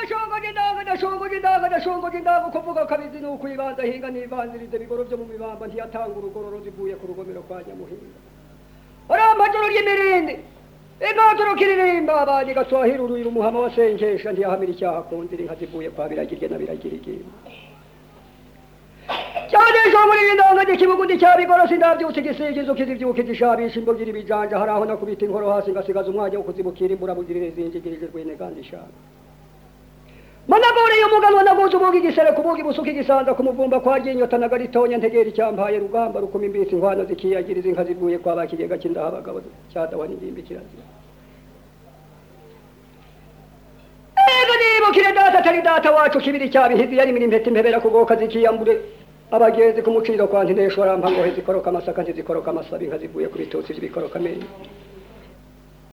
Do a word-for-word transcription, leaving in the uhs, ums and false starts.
ndashongoje ndaga ndashongoje ndaga ndashongoje ndaga kuvuga kabizi nuko ibanza hinga nibanzirize bigoro byo mu mibamba ntiyatanga urugororo zivuye ku rugomero kwa Nyamuhinga oramajoro ry'imirindi igatoro kiririmba abandi gatwahira uruyira umuhama wasengesha ntiyahamira icyaha kundira inka zivuye kwa biragirye na biragirige cyane jo muri ndanga dikibugundi cyabigoro sindavyutse gisigizo kizivyuke gishabisha imbogiri ibijanja haraho nakubita inkoro hasi ngasigaza umwaje wo kuzibukira imbura bugirire zinjigirije rwene kandi shaka managore y'umugabo naguze ubugi gisere kubugi busuka igisanza kumuvumba kwa ginyota nagaritonya ntegera icyampaye rugamba rukuma imbitsi inkwano zikiyagiriza inka zivuye kwa bakigega kindaha abagabo cyadawa n'indimbi kirazira ego nibukire data tari data wacu kibiri cyabihizi yari miri impete impebera kugoka zikiyambure abagenzi kumuciro kwa ntindeshwa rampa ngo hezikoroka amasaka ntizikoroka amasabi inka zivuye ku bitotsi by'ibikoroka menye